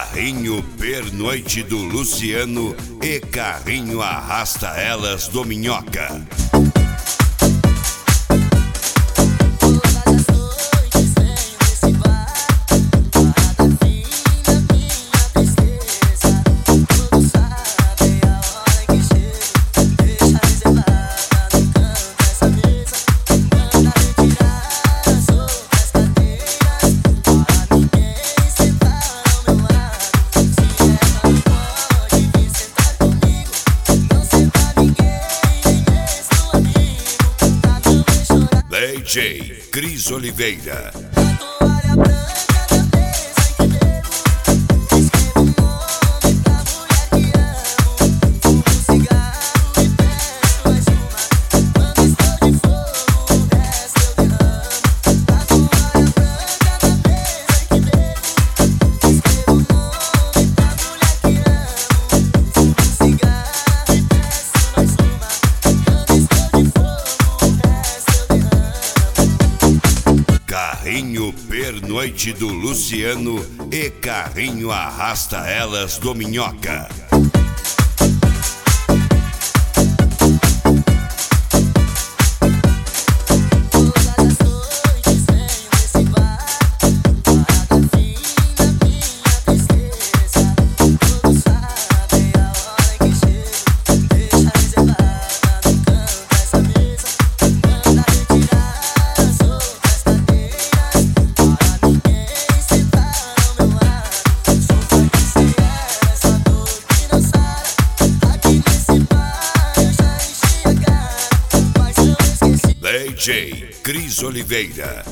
Carrinho Pernoite do Luciano e Carrinho Arrasta Elas do Minhoca. DJ Cris Oliveira. Carrinho Pernoite do Luciano e Carrinho Arrasta Elas do Minhoca. DJ Cris Oliveira.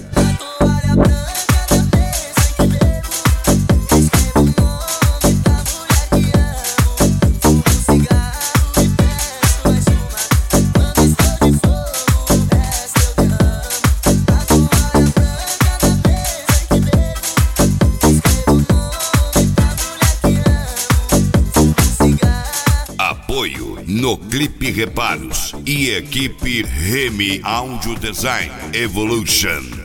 Apoio no Clipe Reparos e equipe Remy Audio Design Evolution.